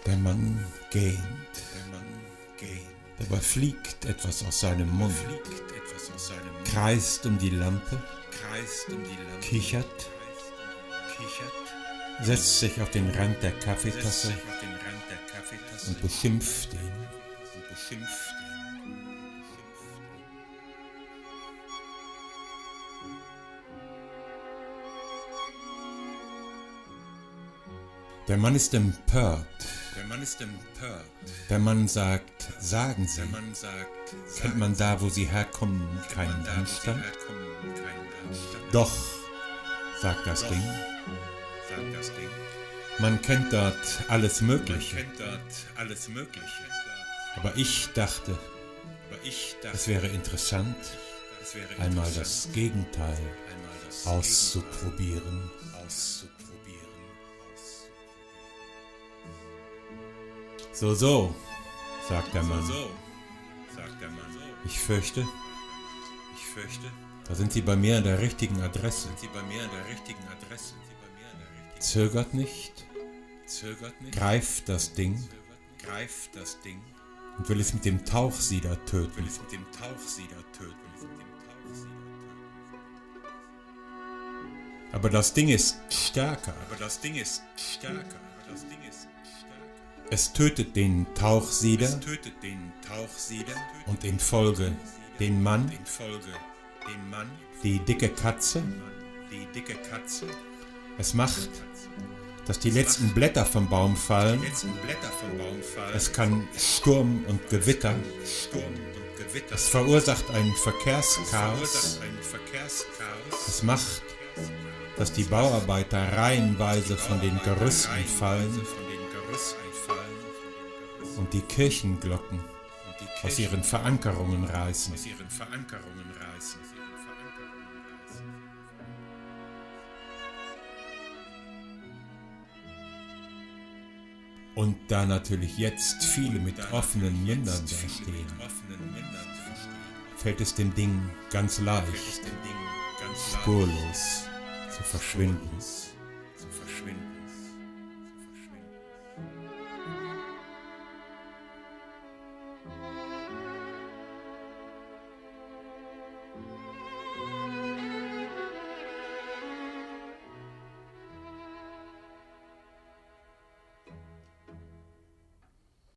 Der Mann gähnt. Dabei fliegt etwas aus seinem Mund, kreist um die Lampe, kichert, setzt sich auf den Rand der Kaffeetasse und beschimpft ihn. Der Mann ist empört. Der Mann sagt, sagen Sie, kennt man da, wo Sie herkommen, keinen Anstand? Doch, sagt das Ding, man kennt dort alles Mögliche. Aber ich dachte, es wäre interessant, einmal das Gegenteil auszuprobieren. So, sagt der Mann. Ich fürchte, da sind Sie bei mir an der richtigen Adresse. Zögert nicht, greift das Ding und will es mit dem Tauchsieder töten. Aber das Ding ist stärker. Es tötet den Tauchsieder und in Folge den Mann, die dicke Katze. Es macht, dass die letzten Blätter vom Baum fallen. Es kann Sturm und Gewitter. Es verursacht ein Verkehrschaos. Es macht, dass die Bauarbeiter reihenweise von den Gerüsten fallen und die Kirchenglocken aus ihren Verankerungen reißen. Und da natürlich jetzt viele mit offenen Mündern da stehen, fällt es dem Ding ganz leicht, spurlos zu verschwinden.